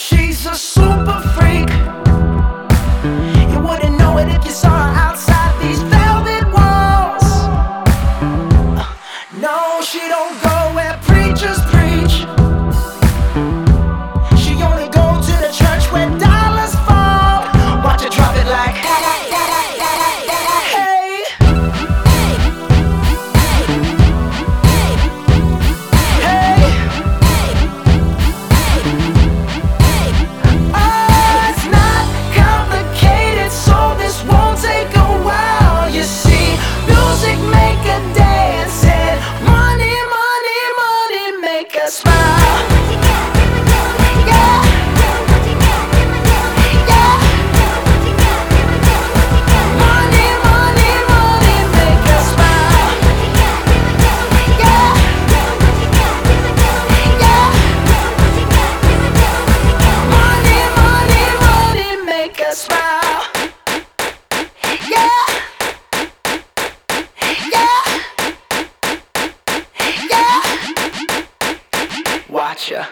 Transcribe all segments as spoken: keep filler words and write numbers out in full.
She's a super freak. You wouldn't know it if you saw her outside these velvet walls. Uh, no, she don't go where preachers preach. She only go to the church where dollars fall. Watch her drop it like hey. Smile. Yeah. Yeah. Money, money, money, make us smile. Yeah. Yeah. Money, money, money, make us smile. Yeah. Yeah. Yeah. Watch ya.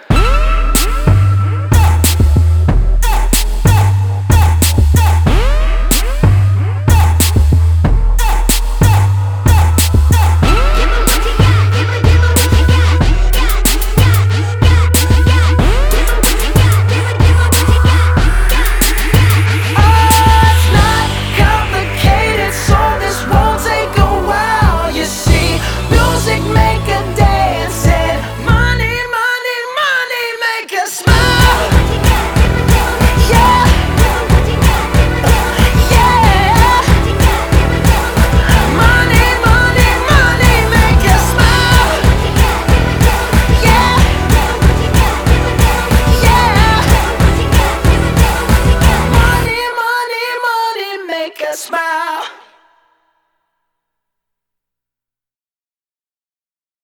Smile.